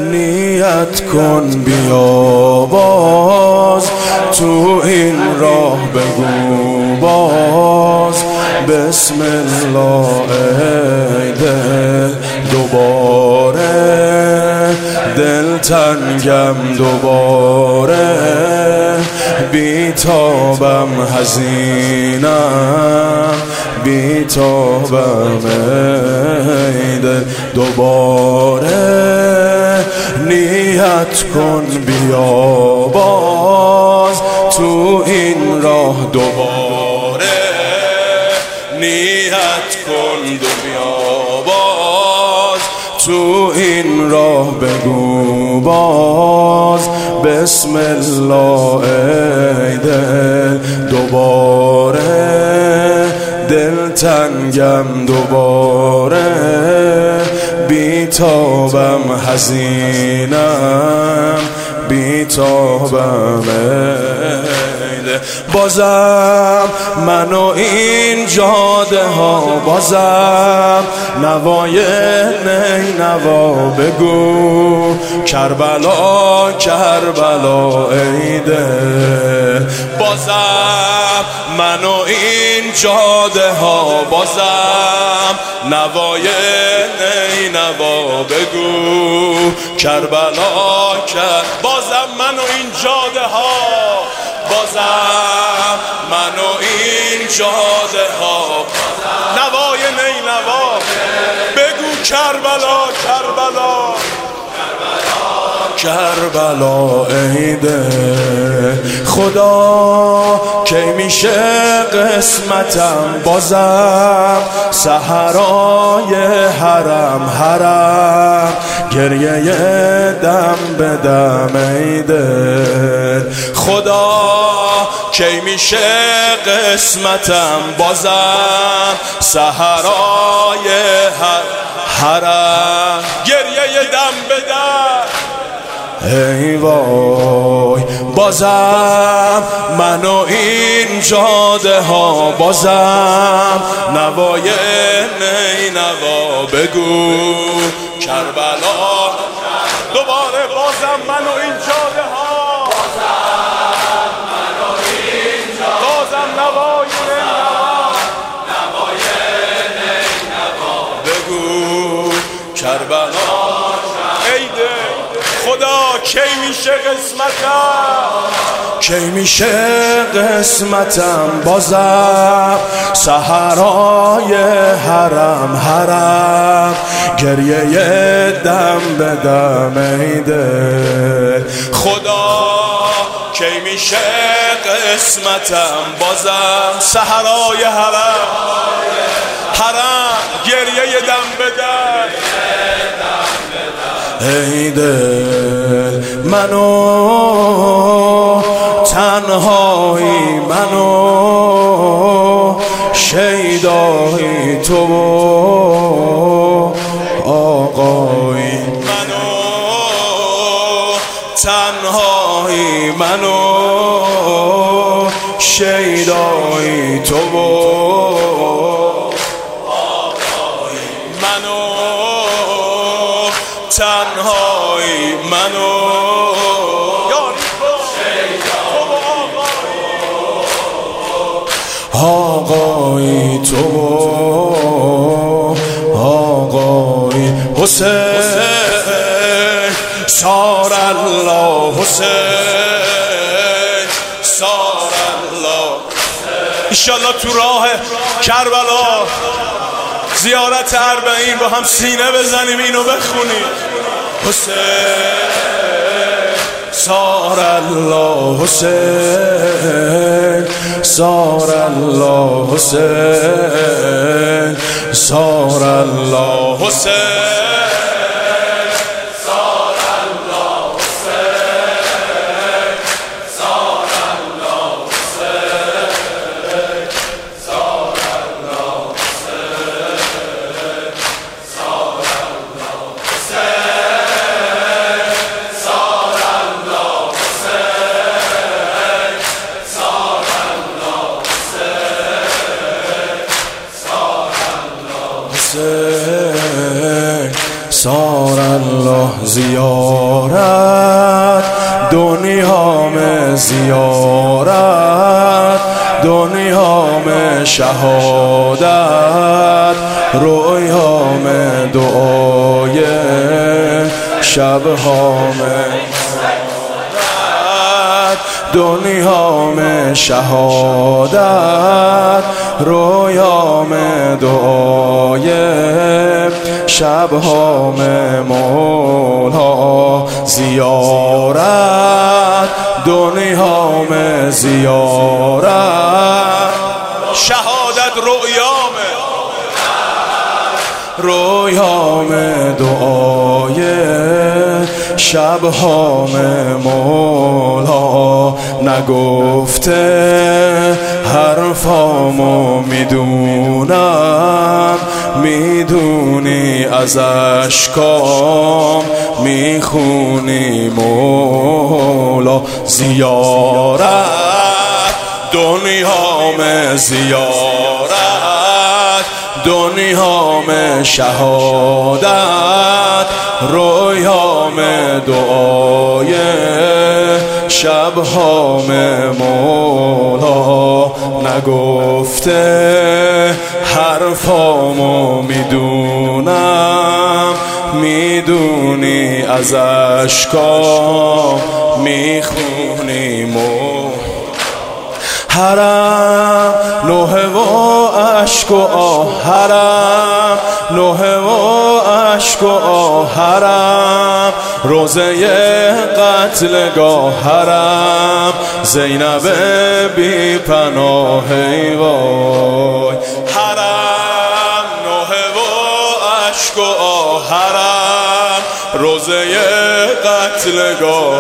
نیت کن بیا باز، تو این راه بگو باز بسم الله ای دل دوباره، دل تنگم دوباره، بیتابم حزینم، بیتابم ای دل دوباره، نیت کن بیا باز، تو این راه دوباره، نیت کن بیا باز، تو این راه بگو باز بسم الله ای دل دوباره، دل تنگم دوباره، بیتابم حزینم، بیتابم بازم من و این جاده ها، بازم نوای نی نوا بگو کربلا کربلا ای دل، بازم من و این جاده ها، بازم نوای نی نوا بگو کربلا بازم من و این جاده ها، بازم من و این جاده ها، نوای نی نوا بگو کربلا کربلا کربلا ای دل، خدا کی میشه قسمتم بازم صحرای حرم حرم، گریه دم به دم ای دل، خدا کی میشه قسمتم بازم صحرای حرم، گریه دم به دم ای وای، بازم من و این جاده ها، بازم نوای نی نوا بگو کربلا دوباره، بازم من و این جاده ها، بازم من و این جاده، بازم نوای نی نوا بگو کربلا ای دل، خدا کی میشه قسمتم، کی میشه قسمتم بازم صحرای حرم حرم، گریه دم به دم ای دل، خدا کی میشه قسمتم بازم صحرای حرم حرم، گریه دم به دم ای دل، منو تنهایی، منو شیدایی تو آقایی، منو تنهایی، منو شیدایی تو آقایی، منو تنهایی، منو آقایی تو آقایی، حسین سار الله، حسین سار الله، انشالله تو راه کربلا زیارت 40 با هم سینه بزنیم اینو بخونیم، حسین سار الله، حسین سار الله، حسین سار الله، حسین حسین سار الله زیارت دنیا میں زیارت دنیا میں شہادت رویا میں دعای شبها میں دنیا میں شہادت رویا میں دعای شبها میں مولا زیارت دنیا میں زیارت شہادت رویا میں دعای شبها میں مولا نگفته حرفامو میدونم میدونی از اشکام میخونی مولا زیارت دنیا میں زیارت دنیا میں شہادت رویا میں دعای شبها میں مولا نگفته حرفامو میدونم میدونی از اشکام میخونی حرم نوحه و عشق و حرم نوحه و عشق و حرم روزه قتلگاه حرم زینب بی پناه وای حرم نوحه و عشق و حرم روزه قتلگاه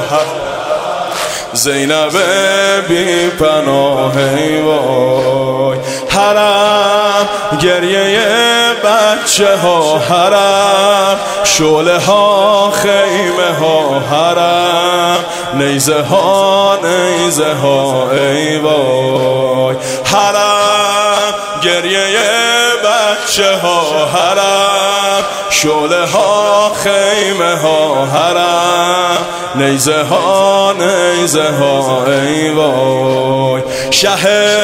زینب بی پناه وای حرم گریه بچه ها حرم شعله ها خیمه ها حرم نیزه ها ای وای حرم گریه بچه ها حرم شعله ها خیمه ها حرم نیزه ها ای وای شه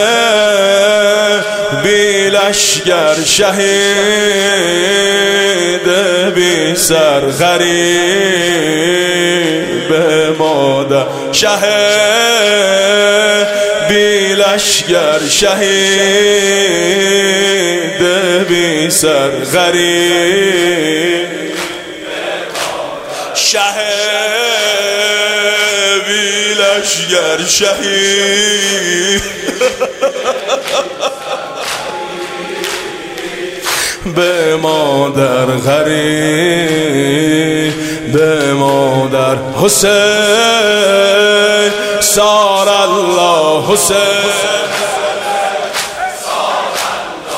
بی لشگر شهید بی سر غریب مادر شه بی لشگر شهید بی سر غریب شه بی لشگر شهید به مادر غریب به مادر حسین سار الله حسین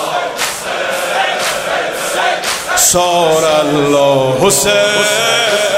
سار الله حسین